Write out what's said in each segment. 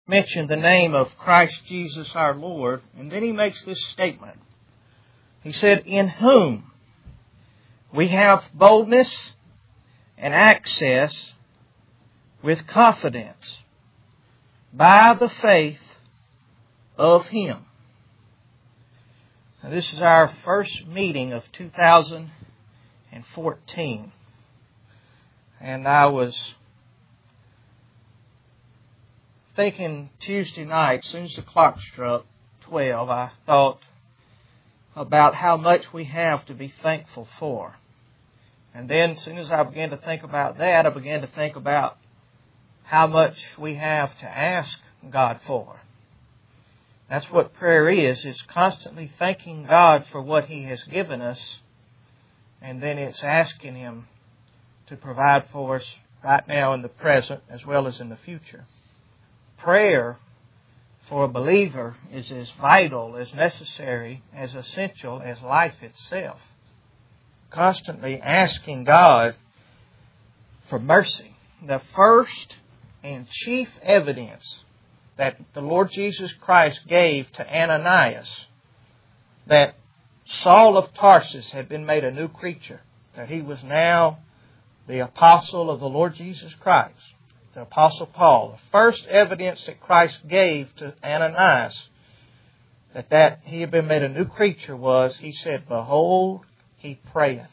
mentioned the name of Christ Jesus our Lord, and then he makes this statement. He said, in whom we have boldness and access with confidence by the faith of Him. Now, this is our first meeting of 2014. And I was thinking Tuesday night, as soon as the clock struck 12, I thought about how much we have to be thankful for. And then as soon as I began to think about that, I began to think about how much we have to ask God for. That's what prayer is. It's constantly thanking God for what He has given us, and then it's asking Him to provide for us right now in the present as well as in the future. Prayer for a believer is as vital, as necessary, as essential as life itself. Constantly asking God for mercy. The first and chief evidence that the Lord Jesus Christ gave to Ananias that Saul of Tarsus had been made a new creature, that he was now the apostle of the Lord Jesus Christ, the Apostle Paul. The first evidence that Christ gave to Ananias that he had been made a new creature was, He said, behold, he prayeth.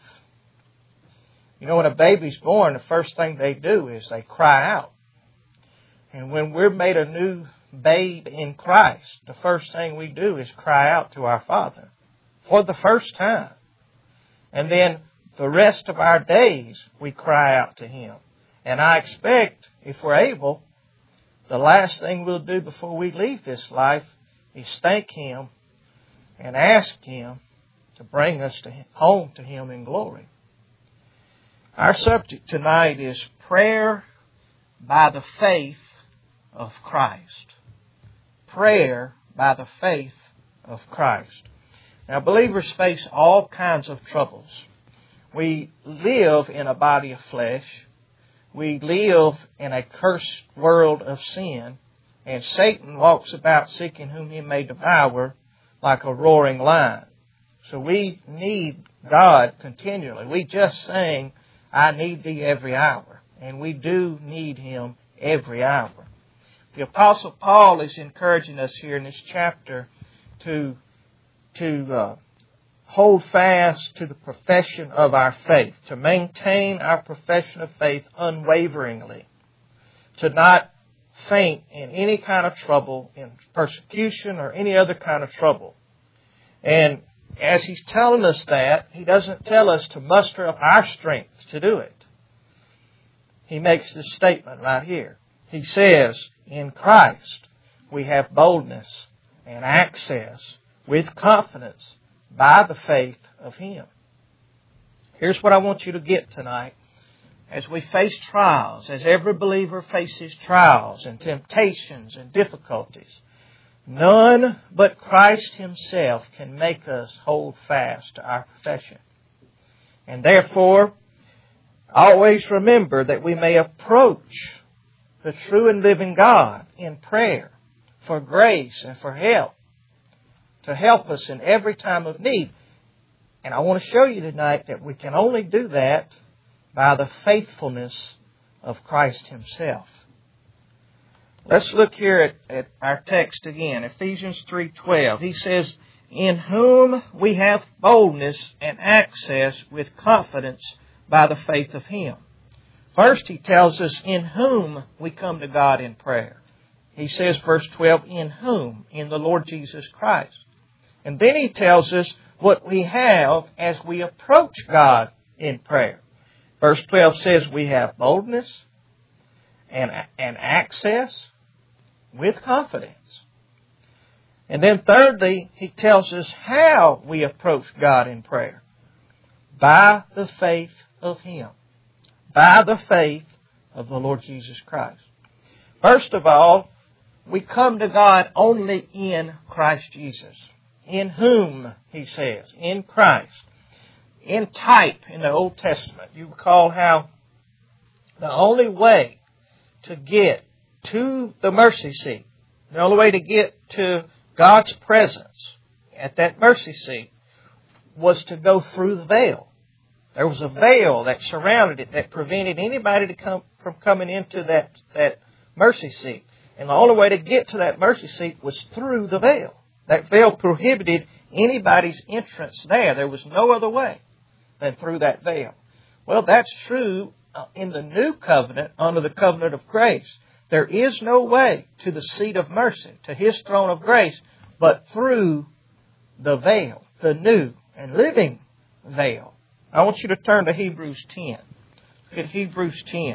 You know, when a baby's born, the first thing they do is they cry out. And when we're made a new babe in Christ, the first thing we do is cry out to our Father for the first time. And then the rest of our days, we cry out to Him. And I expect, if we're able, the last thing we'll do before we leave this life is thank Him and ask Him to bring us home to Him in glory. Our subject tonight is prayer by the faith of Christ. Prayer by the faith of Christ. Now, believers face all kinds of troubles. We live in a body of flesh. We live in a cursed world of sin. And Satan walks about seeking whom he may devour like a roaring lion. So we need God continually. We just sang, I need Thee every hour. And we do need Him every hour. The Apostle Paul is encouraging us here in this chapter to hold fast to the profession of our faith, to maintain our profession of faith unwaveringly, to not faint in any kind of trouble, in persecution or any other kind of trouble. And as he's telling us that, he doesn't tell us to muster up our strength to do it. He makes this statement right here. He says, in Christ we have boldness and access with confidence by the faith of Him. Here's what I want you to get tonight. As we face trials, as every believer faces trials and temptations and difficulties, none but Christ Himself can make us hold fast to our profession. And therefore, always remember that we may approach the true and living God in prayer for grace and for help, to help us in every time of need. And I want to show you tonight that we can only do that by the faithfulness of Christ Himself. Let's look here at our text again, Ephesians 3:12. He says, in whom we have boldness and access with confidence by the faith of Him. First, he tells us in whom we come to God in prayer. He says, verse 12, in whom? In the Lord Jesus Christ. And then he tells us what we have as we approach God in prayer. Verse 12 says we have boldness and access with confidence. And then thirdly, he tells us how we approach God in prayer. By the faith of Him. By the faith of the Lord Jesus Christ. First of all, we come to God only in Christ Jesus. In whom, he says, in Christ. In type in the Old Testament, you recall how the only way to get to the mercy seat, The only way to get to God's presence at that mercy seat was to go through the veil. There was a veil that surrounded it that prevented anybody from coming into that mercy seat. And the only way to get to that mercy seat was through the veil. That veil prohibited anybody's entrance there. There was no other way than through that veil. Well, that's true in the new covenant, under the covenant of grace. There is no way to the seat of mercy, to His throne of grace, but through the veil, the new and living veil. I want you to turn to Hebrews 10. Look at Hebrews 10.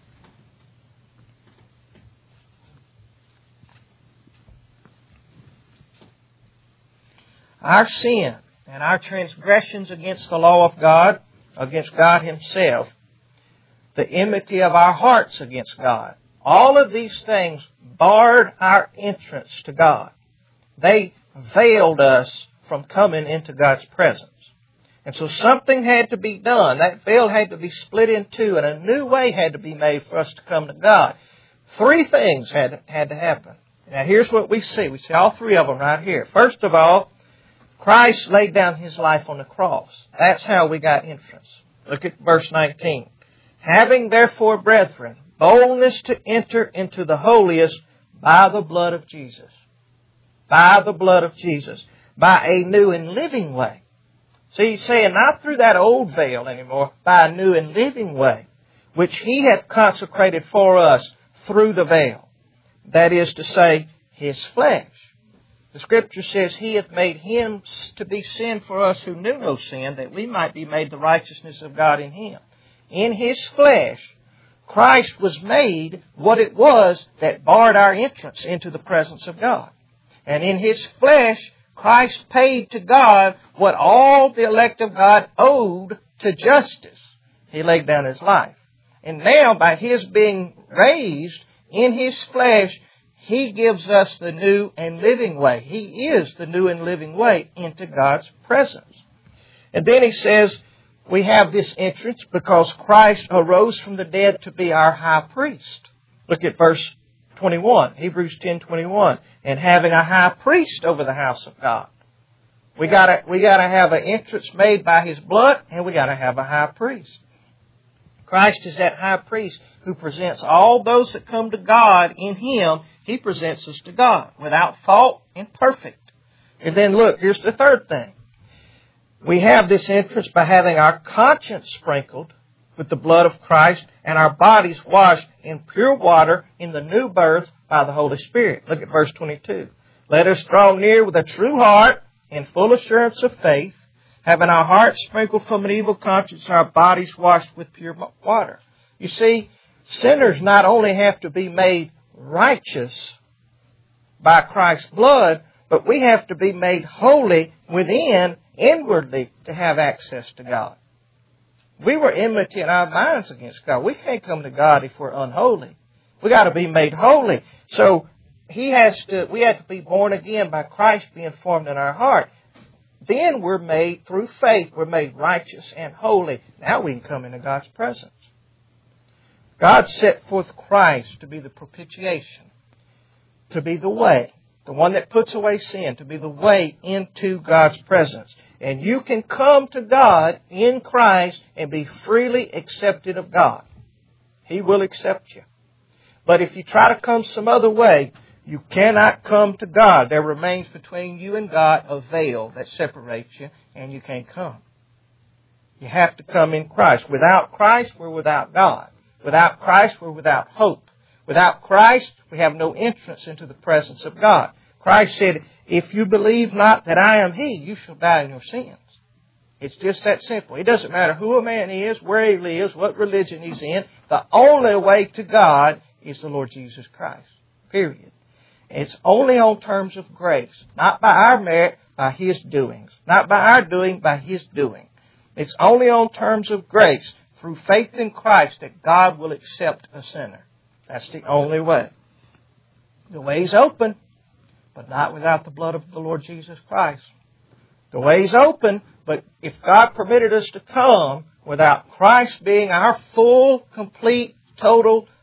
Our sin and our transgressions against the law of God, against God Himself, the enmity of our hearts against God, all of these things barred our entrance to God. They veiled us from coming into God's presence. And so something had to be done. That veil had to be split in two, and a new way had to be made for us to come to God. Three things had to happen. Now here's what we see. We see all three of them right here. First of all, Christ laid down His life on the cross. That's how we got entrance. Look at verse 19. Having therefore, brethren, boldness to enter into the holiest by the blood of Jesus. By the blood of Jesus. By a new and living way. See, He's saying not through that old veil anymore, by a new and living way, which He hath consecrated for us through the veil. That is to say, His flesh. The Scripture says He hath made Him to be sin for us who knew no sin, that we might be made the righteousness of God in Him. In His flesh, Christ was made what it was that barred our entrance into the presence of God. And in His flesh, Christ paid to God what all the elect of God owed to justice. He laid down His life. And now, by His being raised in His flesh, He gives us the new and living way. He is the new and living way into God's presence. And then He says, we have this entrance because Christ arose from the dead to be our high priest. Look at verse 21, Hebrews 10:21. And having a high priest over the house of God. We gotta have an entrance made by His blood, and we gotta have a high priest. Christ is that high priest who presents all those that come to God in Him. He presents us to God without fault and perfect. And then look, here's the third thing. We have this entrance by having our conscience sprinkled with the blood of Christ and our bodies washed in pure water in the new birth by the Holy Spirit. Look at verse 22. Let us draw near with a true heart in full assurance of faith, having our hearts sprinkled from an evil conscience and our bodies washed with pure water. You see, sinners not only have to be made righteous by Christ's blood, but we have to be made holy within, inwardly, to have access to God. We were enmity in our minds against God. We can't come to God if we're unholy. We got to be made holy. So we have to be born again by Christ being formed in our heart. Then we're made, through faith, we're made righteous and holy. Now we can come into God's presence. God set forth Christ to be the propitiation, to be the way, the one that puts away sin, to be the way into God's presence. And you can come to God in Christ and be freely accepted of God. He will accept you. But if you try to come some other way, you cannot come to God. There remains between you and God a veil that separates you, and you can't come. You have to come in Christ. Without Christ, we're without God. Without Christ, we're without hope. Without Christ, we have no entrance into the presence of God. Christ said, if you believe not that I am He, you shall die in your sins. It's just that simple. It doesn't matter who a man is, where he lives, what religion he's in. The only way to God is the Lord Jesus Christ. Period. It's only on terms of grace. Not by our merit, by His doings. Not by our doing, by His doing. It's only on terms of grace, through faith in Christ, that God will accept a sinner. That's the only way. The way's open, but not without the blood of the Lord Jesus Christ. The way's open, but if God permitted us to come without Christ being our full, complete, total,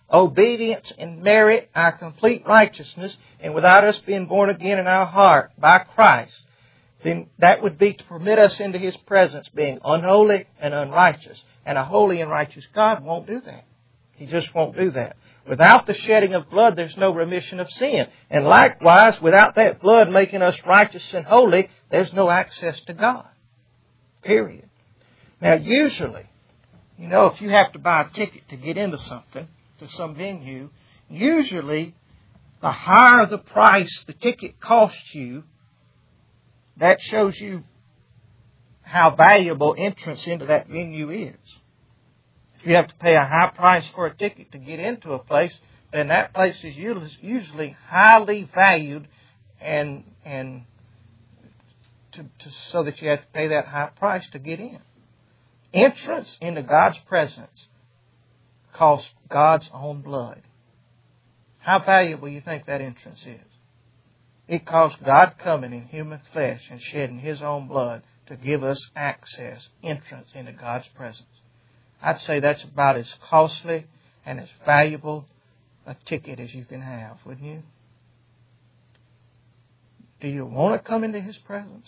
obedience and merit, our complete righteousness, and without us being born again in our heart by Christ, then that would be to permit us into His presence being unholy and unrighteous. And a holy and righteous God won't do that. He just won't do that. Without the shedding of blood, there's no remission of sin. And likewise, without that blood making us righteous and holy, there's no access to God. Period. Now, usually, if you have to buy a ticket to get into something, to some venue, usually the higher the price the ticket costs you, that shows you how valuable entrance into that venue is. If you have to pay a high price for a ticket to get into a place, then that place is usually highly valued and so that you have to pay that high price to get in. Entrance into God's presence costs God's own blood. How valuable do you think that entrance is? It cost God coming in human flesh and shedding His own blood to give us access, entrance into God's presence. I'd say that's about as costly and as valuable a ticket as you can have, wouldn't you? Do you want to come into His presence?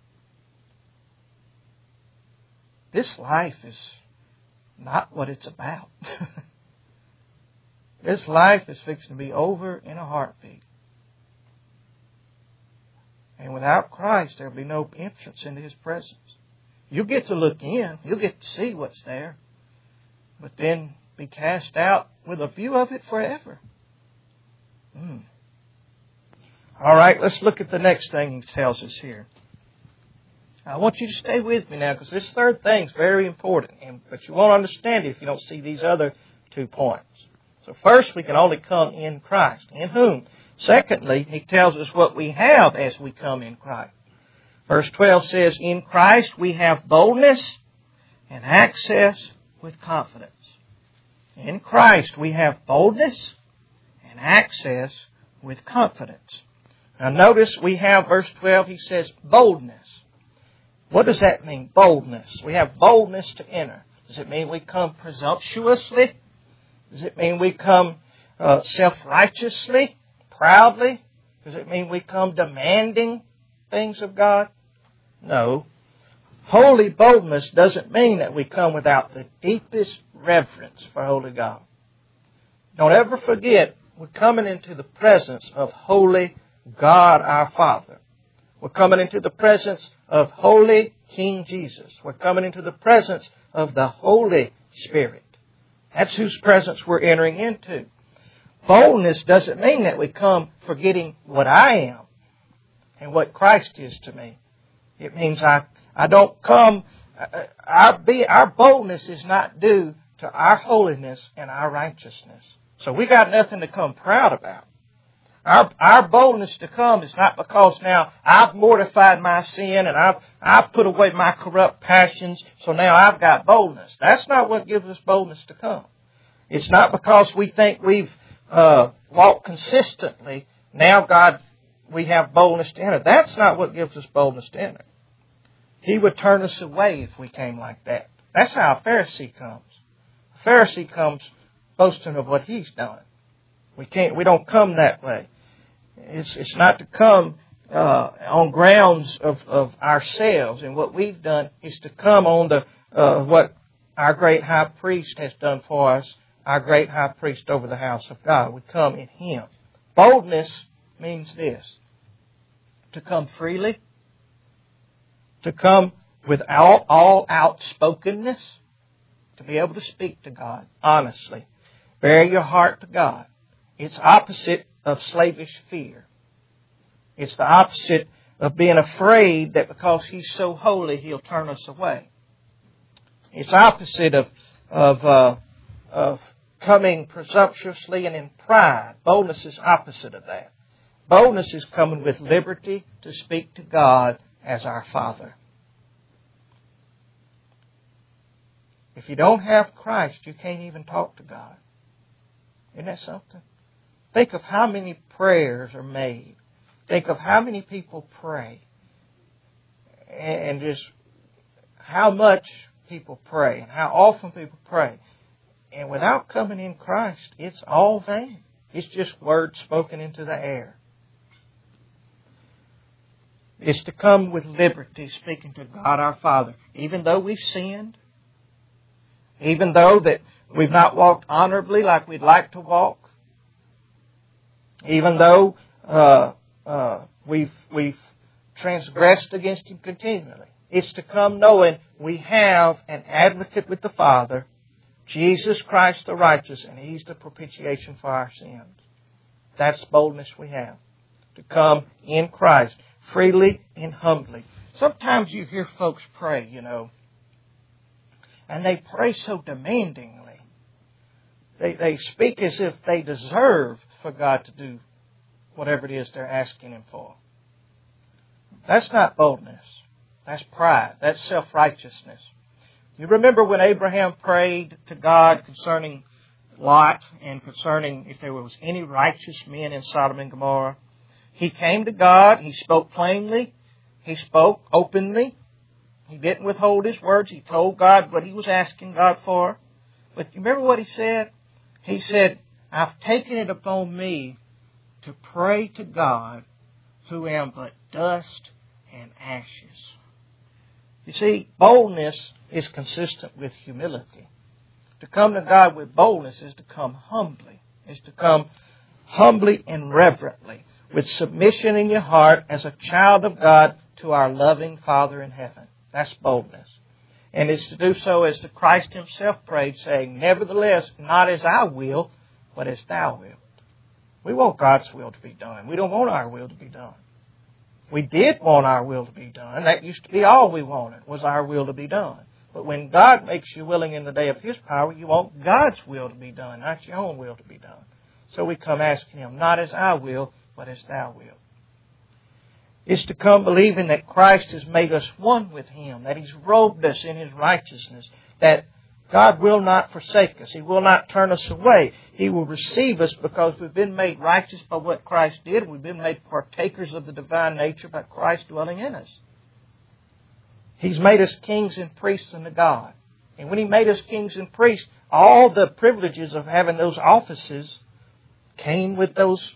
This life is not what it's about. This life is fixing to be over in a heartbeat. And without Christ, there will be no entrance into His presence. You'll get to look in. You'll get to see what's there. But then be cast out with a view of it forever. All right, let's look at the next thing He tells us here. I want you to stay with me now, because this third thing is very important. But you won't understand it if you don't see these other 2 points. So first, we can only come in Christ. In whom? Secondly, He tells us what we have as we come in Christ. Verse 12 says, in Christ we have boldness and access with confidence. In Christ we have boldness and access with confidence. Now notice we have, verse 12, He says boldness. What does that mean, boldness? We have boldness to enter. Does it mean we come presumptuously? Does it mean we come self-righteously, proudly? Does it mean we come demanding things of God? No. Holy boldness doesn't mean that we come without the deepest reverence for holy God. Don't ever forget, we're coming into the presence of holy God our Father. We're coming into the presence of holy King Jesus. We're coming into the presence of the Holy Spirit. That's whose presence we're entering into. Boldness doesn't mean that we come forgetting what I am and what Christ is to me. It means I don't come, our boldness is not due to our holiness and our righteousness. So we got nothing to come proud about. Our boldness to come is not because now I've mortified my sin and I've put away my corrupt passions, so now I've got boldness. That's not what gives us boldness to come. It's not because we think we've walked consistently, now God, we have boldness to enter. That's not what gives us boldness to enter. He would turn us away if we came like that. That's how a Pharisee comes. A Pharisee comes boasting of what he's done. We don't come that way. It's not to come on grounds of ourselves and what we've done. It's to come on the what our great high priest has done for us, our great high priest over the house of God. We come in Him. Boldness means this: to come freely, to come without all outspokenness, to be able to speak to God honestly, bare your heart to God. It's opposite of slavish fear. It's the opposite of being afraid that because He's so holy, He'll turn us away. It's opposite of coming presumptuously and in pride. Boldness is opposite of that. Boldness is coming with liberty to speak to God as our Father. If you don't have Christ, you can't even talk to God. Isn't that something? Think of how many prayers are made. Think of how many people pray. And just how much people pray and how often people pray. And without coming in Christ, it's all vain. It's just words spoken into the air. It's to come with liberty, speaking to God our Father. Even though we've sinned, even though that we've not walked honorably like we'd like to walk, even though we've transgressed against Him continually. It's to come knowing we have an advocate with the Father, Jesus Christ the righteous, and He's the propitiation for our sins. That's boldness we have. To come in Christ, freely and humbly. Sometimes you hear folks pray, and they pray so demandingly. They speak as if they deserve for God to do whatever it is they're asking Him for. That's not boldness. That's pride. That's self-righteousness. You remember when Abraham prayed to God concerning Lot and concerning if there was any righteous men in Sodom and Gomorrah? He came to God. He spoke plainly. He spoke openly. He didn't withhold His words. He told God what he was asking God for. But you remember what he said? He said, I've taken it upon me to pray to God who am but dust and ashes. You see, boldness is consistent with humility. To come to God with boldness is to come humbly. Is to come humbly and reverently, with submission in your heart as a child of God to our loving Father in heaven. That's boldness. And it's to do so as the Christ Himself prayed, saying, nevertheless, not as I will, but as Thou wilt. We want God's will to be done. We don't want our will to be done. We did want our will to be done. That used to be all we wanted, was our will to be done. But when God makes you willing in the day of His power, you want God's will to be done, not your own will to be done. So we come asking Him, not as I will, but as Thou wilt. It's to come believing that Christ has made us one with Him, that He's robed us in His righteousness, that God will not forsake us. He will not turn us away. He will receive us because we've been made righteous by what Christ did. We've been made partakers of the divine nature by Christ dwelling in us. He's made us kings and priests unto God. And when He made us kings and priests, all the privileges of having those offices came with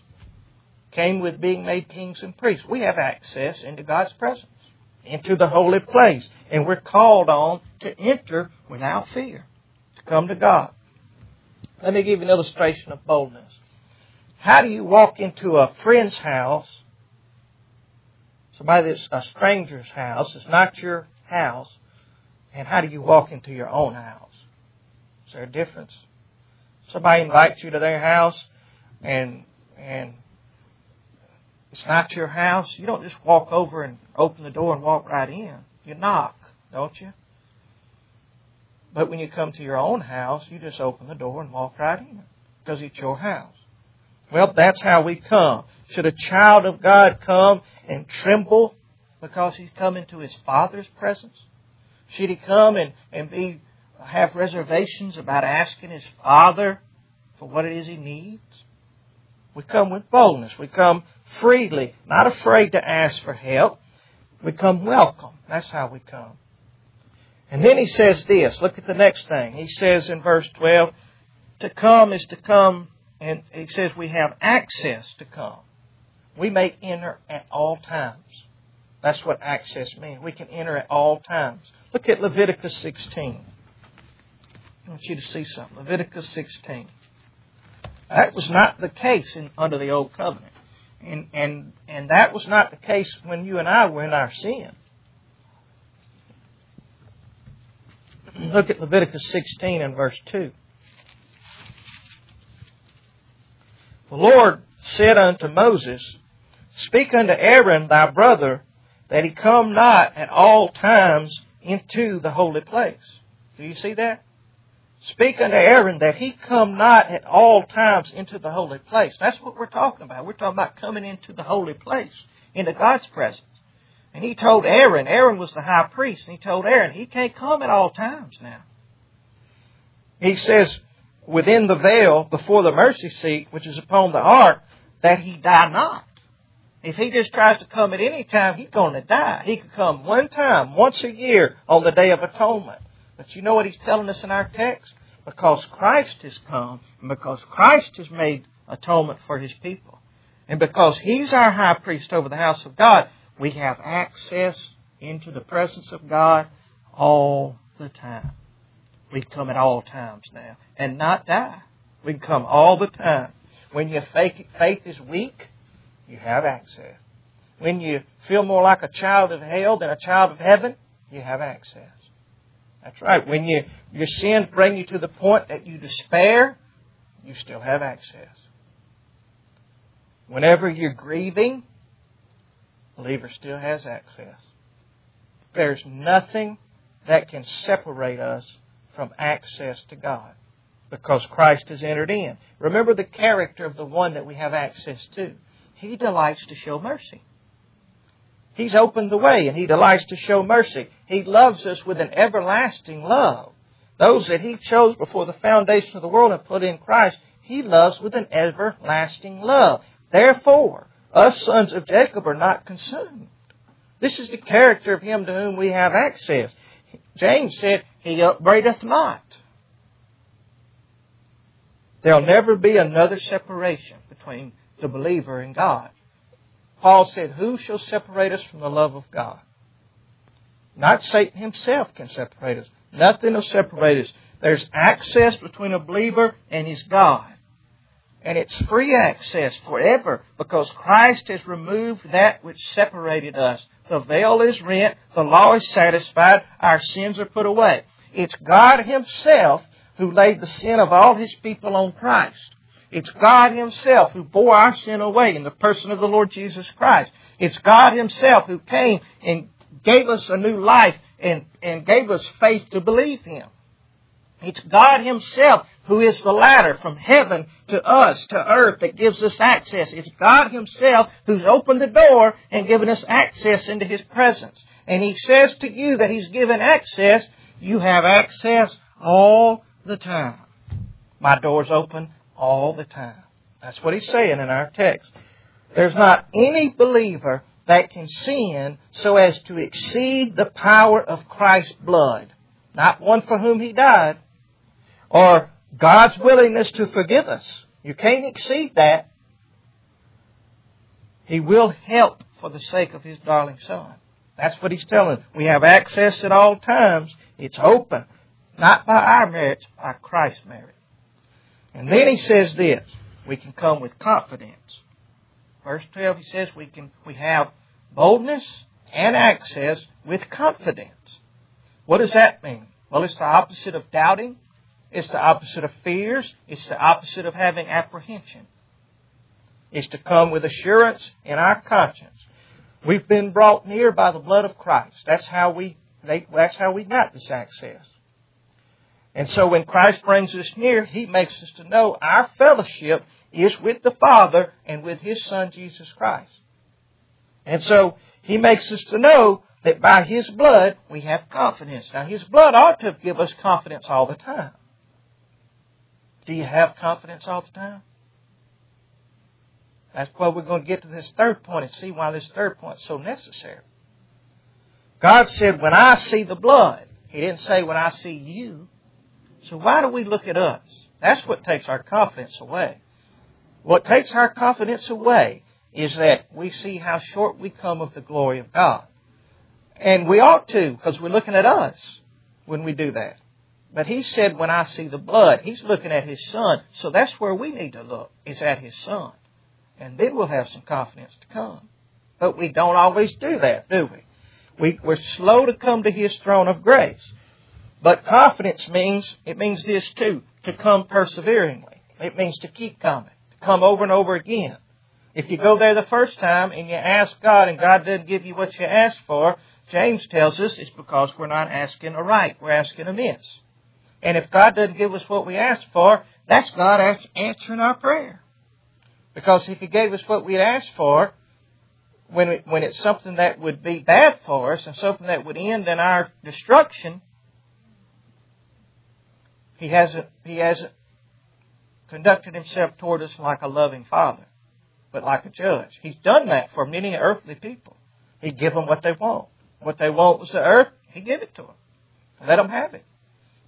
being made kings and priests. We have access into God's presence, into the holy place. And we're called on to enter without fear, to come to God. Let me give you an illustration of boldness. How do you walk into a friend's house, somebody that's a stranger's house, it's not your house, and how do you walk into your own house? Is there a difference? Somebody invites you to their house, and it's not your house. You don't just walk over and open the door and walk right in. You knock, don't you? But when you come to your own house, you just open the door and walk right in because it's your house. Well, that's how we come. Should a child of God come and tremble because he's come into his Father's presence? Should he come and have reservations about asking his Father for what it is he needs? We come with boldness. We come freely, not afraid to ask for help. We come welcome. That's how we come. And then he says this. Look at the next thing. He says in verse 12, to come is to come, and he says we have access to come. We may enter at all times. That's what access means. We can enter at all times. Look at Leviticus 16. I want you to see something. Leviticus 16. That was not the case under the Old Covenant. And that was not the case when you and I were in our sin. Look at Leviticus 16 and verse 2. The Lord said unto Moses, speak unto Aaron thy brother, that he come not at all times into the holy place. Do you see that? Speak unto Aaron that he come not at all times into the holy place. That's what we're talking about. We're talking about coming into the holy place, into God's presence. And he told Aaron was the high priest, and he told Aaron, he can't come at all times now. He says, within the veil before the mercy seat, which is upon the ark, that he die not. If he just tries to come at any time, he's going to die. He could come one time, once a year, on the Day of Atonement. But you know what he's telling us in our text? because Christ has come, and because Christ has made atonement for His people, and because He's our high priest over the house of God, we have access into the presence of God all the time. We can come at all times now and not die. We can come all the time. When your faith is weak, you have access. When you feel more like a child of hell than a child of heaven, you have access. That's right. When your sins bring you to the point that you despair, you still have access. Whenever you're grieving, the believer still has access. There's nothing that can separate us from access to God because Christ has entered in. Remember the character of the one that we have access to. He delights to show mercy. He's opened the way and He delights to show mercy. He loves us with an everlasting love. Those that He chose before the foundation of the world and put in Christ, He loves with an everlasting love. Therefore, us sons of Jacob are not consumed. This is the character of Him to whom we have access. James said, He upbraideth not. There'll never be another separation between the believer and God. Paul said, who shall separate us from the love of God? Not Satan himself can separate us. Nothing will separate us. There's access between a believer and his God. And it's free access forever because Christ has removed that which separated us. The veil is rent. The law is satisfied. Our sins are put away. It's God Himself who laid the sin of all His people on Christ. It's God Himself who bore our sin away in the person of the Lord Jesus Christ. It's God Himself who came and gave us a new life and gave us faith to believe Him. It's God Himself who is the ladder from heaven to us, to earth, that gives us access. It's God Himself who's opened the door and given us access into His presence. And He says to you that He's given access. You have access all the time. My door's open all the time. That's what He's saying in our text. There's not any believer that can sin so as to exceed the power of Christ's blood. Not one for whom He died. Or God's willingness to forgive us. You can't exceed that. He will help for the sake of His darling Son. That's what He's telling us. We have access at all times. It's open. Not by our merits, by Christ's merit. And then He says this. We can come with confidence. Verse 12, He says we have boldness and access with confidence. What does that mean? Well, it's the opposite of doubting. It's the opposite of fears. It's the opposite of having apprehension. It's to come with assurance in our conscience. We've been brought near by the blood of Christ. That's how we got this access. And so when Christ brings us near, He makes us to know our fellowship is with the Father and with His Son, Jesus Christ. And so He makes us to know that by His blood we have confidence. Now His blood ought to give us confidence all the time. Do you have confidence all the time? That's why we're going to get to this third point and see why this third point is so necessary. God said, when I see the blood. He didn't say, when I see you. So why do we look at us? That's what takes our confidence away. What takes our confidence away is that we see how short we come of the glory of God. And we ought to, because we're looking at us when we do that. But He said, when I see the blood, He's looking at His Son. So that's where we need to look, is at His Son. And then we'll have some confidence to come. But we don't always do that, do we? We're slow to come to His throne of grace. But confidence means this too, to come perseveringly. It means to keep coming, to come over and over again. If you go there the first time and you ask God and God doesn't give you what you asked for, James tells us it's because we're not asking aright, we're asking amiss. And if God doesn't give us what we asked for, that's God answering our prayer. Because if He gave us what we had asked for, when it's something that would be bad for us and something that would end in our destruction, He hasn't conducted Himself toward us like a loving Father, but like a judge. He's done that for many earthly people. He'd give them what they want. What they want was the earth. He give it to them. Let them have it.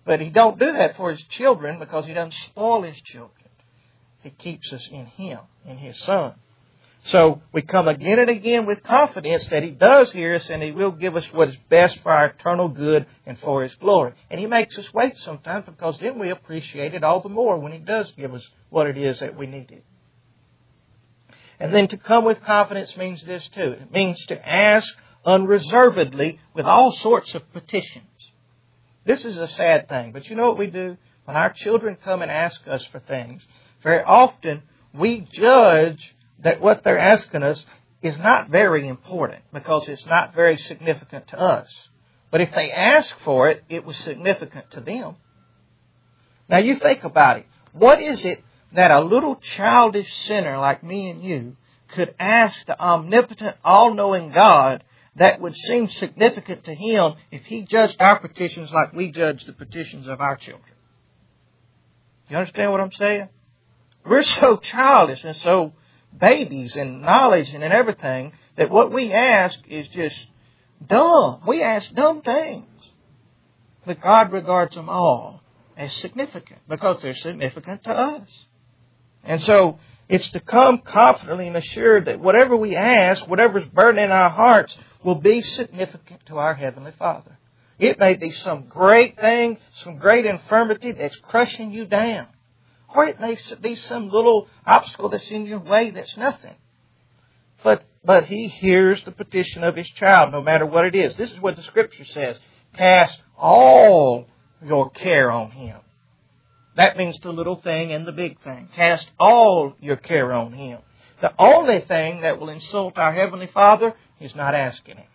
But He don't do that for His children because He doesn't spoil His children. He keeps us in Him, in His Son. So we come again and again with confidence that He does hear us and He will give us what is best for our eternal good and for His glory. And He makes us wait sometimes because then we appreciate it all the more when He does give us what it is that we needed. And then to come with confidence means this too. It means to ask unreservedly with all sorts of petitions. This is a sad thing, but you know what we do? When our children come and ask us for things, very often we judge that what they're asking us is not very important because it's not very significant to us. But if they ask for it, it was significant to them. Now you think about it. What is it that a little childish sinner like me and you could ask the omnipotent, all-knowing God that would seem significant to Him if He judged our petitions like we judge the petitions of our children? You understand what I'm saying? We're so childish and so babies in knowledge and in everything that what we ask is just dumb. We ask dumb things. But God regards them all as significant because they're significant to us. And so it's to come confidently and assured that whatever we ask, whatever's burning in our hearts, will be significant to our Heavenly Father. It may be some great thing, some great infirmity that's crushing you down. Or it may be some little obstacle that's in your way that's nothing. But He hears the petition of His child, no matter what it is. This is what the Scripture says. Cast all your care on Him. That means the little thing and the big thing. Cast all your care on Him. The only thing that will insult our Heavenly Father is not asking Him.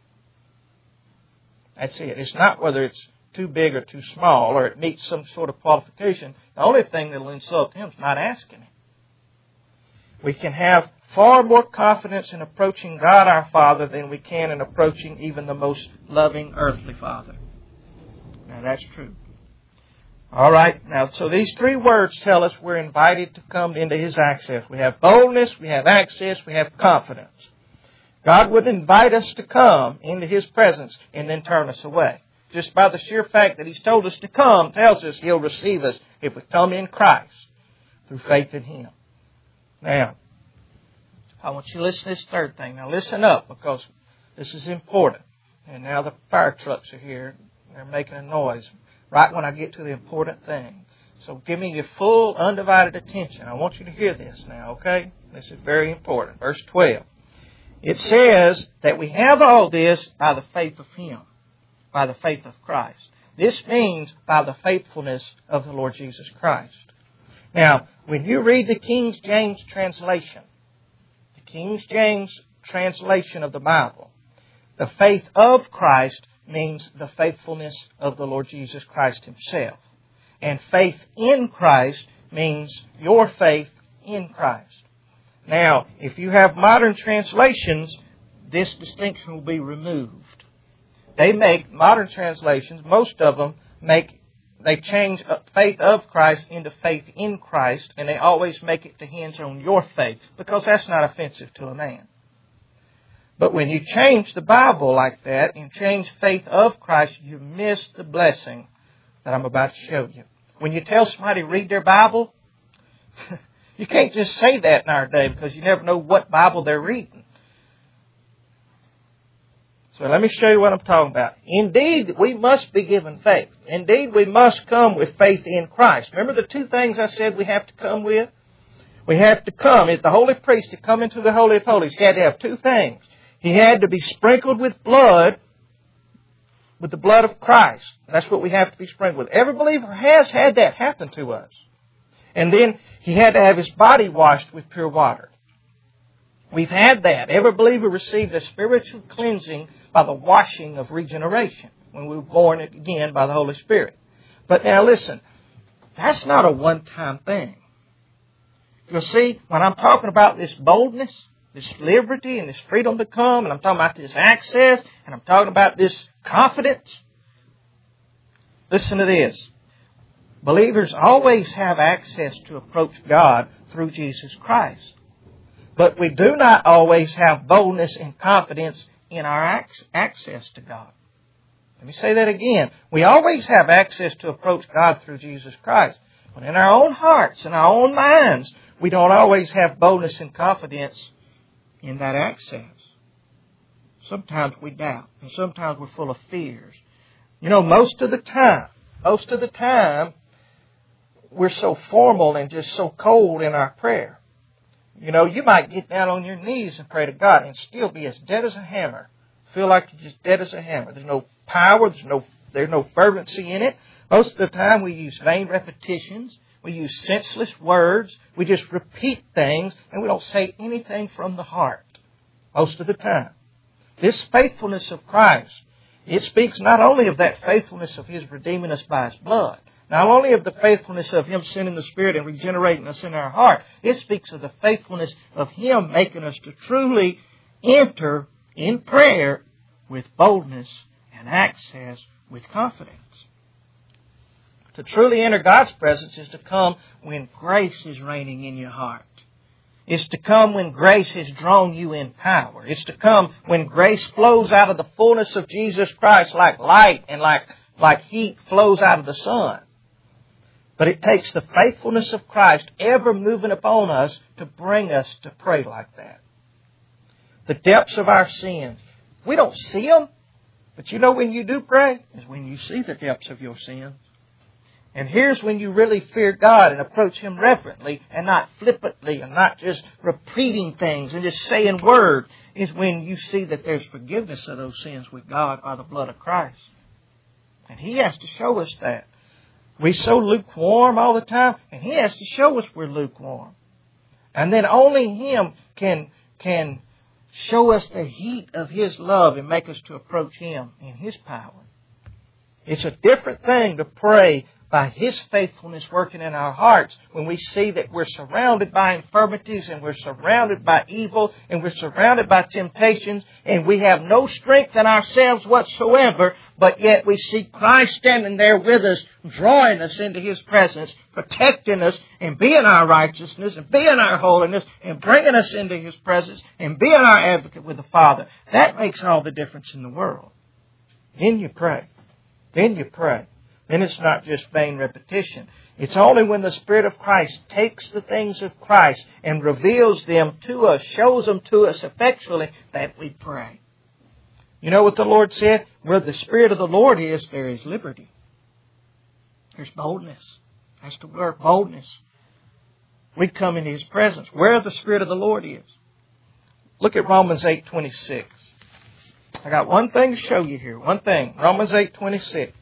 That's it. It's not whether it's too big or too small or it meets some sort of qualification. The only thing that will insult Him is not asking Him. We can have far more confidence in approaching God our Father than we can in approaching even the most loving earthly Father. Now that's true. All right. Now, so these three words tell us we're invited to come into His access. We have boldness, we have access, we have confidence. God would invite us to come into His presence and then turn us away. Just by the sheer fact that He's told us to come tells us He'll receive us if we come in Christ through faith in Him. Now, I want you to listen to this third thing. Now listen up because this is important. And now the fire trucks are here. They're making a noise right when I get to the important thing. So give me your full, undivided attention. I want you to hear this now, okay? This is very important. Verse 12. It says that we have all this by the faith of Him, by the faith of Christ. This means by the faithfulness of the Lord Jesus Christ. Now, when you read the King James translation, the King James translation of the Bible, the faith of Christ means the faithfulness of the Lord Jesus Christ Himself. And faith in Christ means your faith in Christ. Now, if you have modern translations, this distinction will be removed. They make, modern translations, most of them they change faith of Christ into faith in Christ, and they always make it to hinge on your faith, because that's not offensive to a man. But when you change the Bible like that and change faith of Christ, you miss the blessing that I'm about to show you. When you tell somebody to read their Bible, you can't just say that in our day because you never know what Bible they're reading. So let me show you what I'm talking about. Indeed, we must be given faith. Indeed, we must come with faith in Christ. Remember the two things I said we have to come with? We have to come, as the holy priest to come into the Holy of Holies, he had to have two things. He had to be sprinkled with blood, with the blood of Christ. That's what we have to be sprinkled with. Every believer has had that happen to us. And then he had to have his body washed with pure water. We've had that. Every believer received a spiritual cleansing by the washing of regeneration when we were born again by the Holy Spirit. But now listen, that's not a one-time thing. You'll see, when I'm talking about this boldness, this liberty and this freedom to come, and I'm talking about this access, and I'm talking about this confidence, listen to this. Believers always have access to approach God through Jesus Christ. But we do not always have boldness and confidence in our access to God. Let me say that again. We always have access to approach God through Jesus Christ. But in our own hearts, in our own minds, we don't always have boldness and confidence in that access. Sometimes we doubt, and sometimes we're full of fears. You know, most of the time, we're so formal and just so cold in our prayer. You know, you might get down on your knees and pray to God and still be as dead as a hammer. Feel like you're just dead as a hammer. There's no power. There's no fervency in it. Most of the time we use vain repetitions. We use senseless words. We just repeat things and we don't say anything from the heart. Most of the time. This faithfulness of Christ, it speaks not only of that faithfulness of His redeeming us by His blood, not only of the faithfulness of Him sending the Spirit and regenerating us in our heart, it speaks of the faithfulness of Him making us to truly enter in prayer with boldness and access with confidence. To truly enter God's presence is to come when grace is reigning in your heart. It's to come when grace has drawn you in power. It's to come when grace flows out of the fullness of Jesus Christ like light and like heat flows out of the sun. But it takes the faithfulness of Christ ever moving upon us to bring us to pray like that. The depths of our sins, we don't see them. But you know when you do pray is when you see the depths of your sins. And here's when you really fear God and approach Him reverently and not flippantly and not just repeating things and just saying words, is when you see that there's forgiveness of those sins with God by the blood of Christ. And He has to show us that. We're so lukewarm all the time, and He has to show us we're lukewarm. And then only Him can show us the heat of His love and make us to approach Him in His power. It's a different thing to pray by His faithfulness working in our hearts when we see that we're surrounded by infirmities and we're surrounded by evil and we're surrounded by temptations and we have no strength in ourselves whatsoever, but yet we see Christ standing there with us, drawing us into His presence, protecting us and being our righteousness and being our holiness and bringing us into His presence and being our advocate with the Father. That makes all the difference in the world. Then you pray. Then you pray. Then it's not just vain repetition. It's only when the Spirit of Christ takes the things of Christ and reveals them to us, shows them to us effectually, that we pray. You know what the Lord said? Where the Spirit of the Lord is, there is liberty. There's boldness. That's the word, boldness. We come into His presence. Where the Spirit of the Lord is. Look at Romans 8:26. I got one thing to show you here. One thing. Romans 8:26.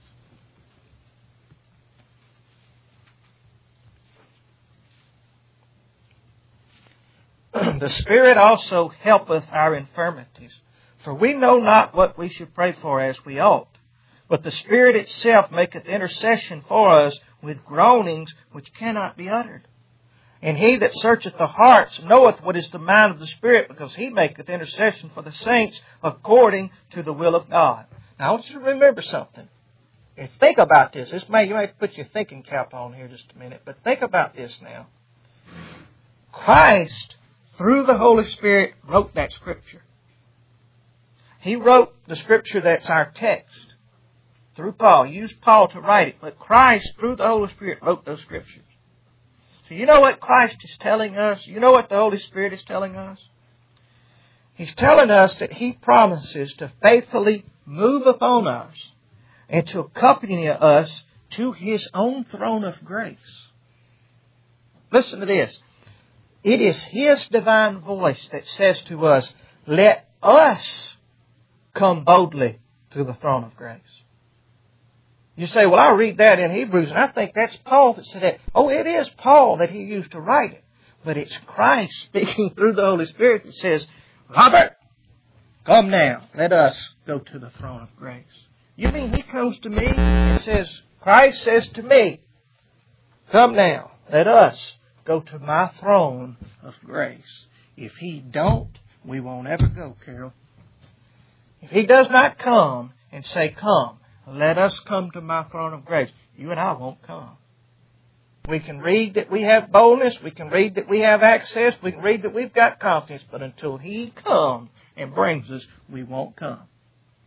The Spirit also helpeth our infirmities. For we know not what we should pray for as we ought. But the Spirit itself maketh intercession for us with groanings which cannot be uttered. And He that searcheth the hearts knoweth what is the mind of the Spirit, because He maketh intercession for the saints according to the will of God. Now I want you to remember something. And think about this. You may put your thinking cap on here just a minute, but think about this now. Christ, through the Holy Spirit, wrote that Scripture. He wrote the Scripture that's our text. Through Paul. He used Paul to write it. But Christ, through the Holy Spirit, wrote those Scriptures. So you know what Christ is telling us? You know what the Holy Spirit is telling us? He's telling us that He promises to faithfully move upon us and to accompany us to His own throne of grace. Listen to this. It is His divine voice that says to us, let us come boldly to the throne of grace. You say, well, I read that in Hebrews, and I think that's Paul that said that. Oh, it is Paul that he used to write it. But it's Christ speaking through the Holy Spirit that says, Robert, come now. Let us go to the throne of grace. You mean He comes to me and says, Christ says to me, come now. Let us go to my throne of grace. If He don't, we won't ever go, Carol. If He does not come and say, come, let us come to my throne of grace, you and I won't come. We can read that we have boldness. We can read that we have access. We can read that we've got confidence. But until He comes and brings us, we won't come.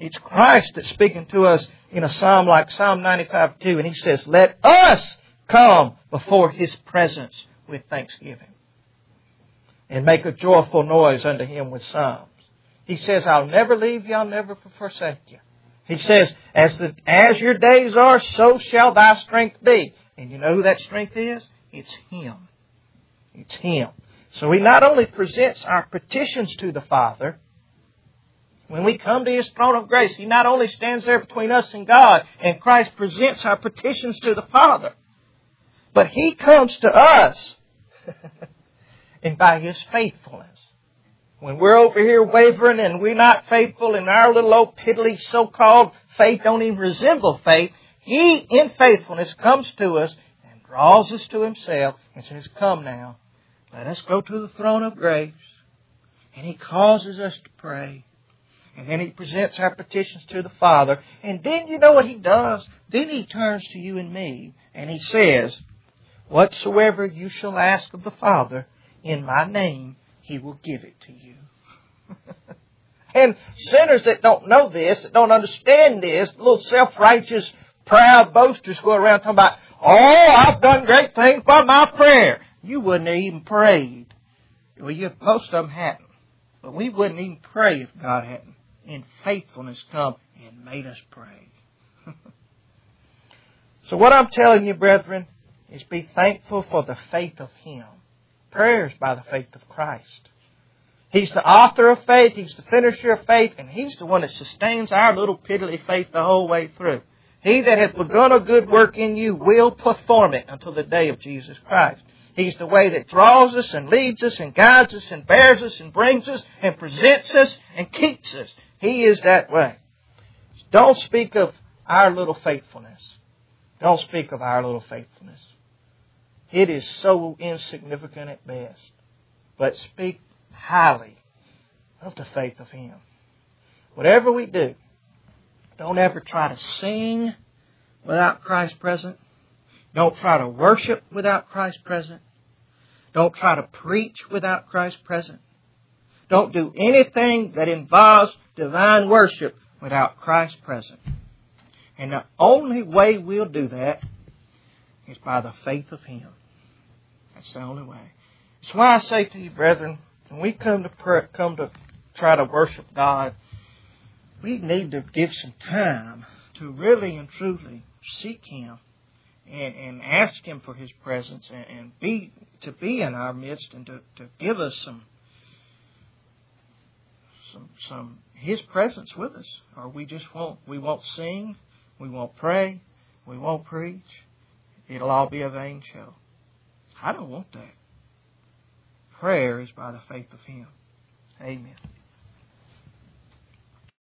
It's Christ that's speaking to us in a psalm like Psalm 95:2, and He says, let us come before His presence with thanksgiving and make a joyful noise unto Him with psalms. He says, I'll never leave you, I'll never forsake you. He says, as your days are, so shall thy strength be. And you know who that strength is? It's Him. It's Him. So He not only presents our petitions to the Father, when we come to His throne of grace, He not only stands there between us and God, and Christ presents our petitions to the Father, but He comes to us and by His faithfulness. When we're over here wavering and we're not faithful and our little old piddly so-called faith don't even resemble faith, He in faithfulness comes to us and draws us to Himself and says, come now, let us go to the throne of grace. And He causes us to pray. And then He presents our petitions to the Father. And then you know what He does? Then He turns to you and me and He says, whatsoever you shall ask of the Father in my name, He will give it to you. And sinners that don't know this, that don't understand this, little self-righteous, proud boasters go around talking about, oh, I've done great things by my prayer. You wouldn't have even prayed. Well, most of them hadn't. But we wouldn't even pray if God hadn't in faithfulness come and made us pray. So what I'm telling you, brethren, is be thankful for the faith of Him. Prayer is by the faith of Christ. He's the author of faith. He's the finisher of faith. And He's the one that sustains our little piddly faith the whole way through. He that hath begun a good work in you will perform it until the day of Jesus Christ. He's the way that draws us and leads us and guides us and bears us and brings us and presents us and keeps us. He is that way. Don't speak of our little faithfulness. Don't speak of our little faithfulness. It is so insignificant at best. But speak highly of the faith of Him. Whatever we do, don't ever try to sing without Christ present. Don't try to worship without Christ present. Don't try to preach without Christ present. Don't do anything that involves divine worship without Christ present. And the only way we'll do that is by the faith of Him. That's the only way. That's why I say to you, brethren, when we come to try to worship God, we need to give some time to really and truly seek Him and ask Him for His presence and be in our midst and to give us some His presence with us. Or we won't sing, we won't pray, we won't preach. It'll all be a vain show. I don't want that. Prayer is by the faith of Him. Amen.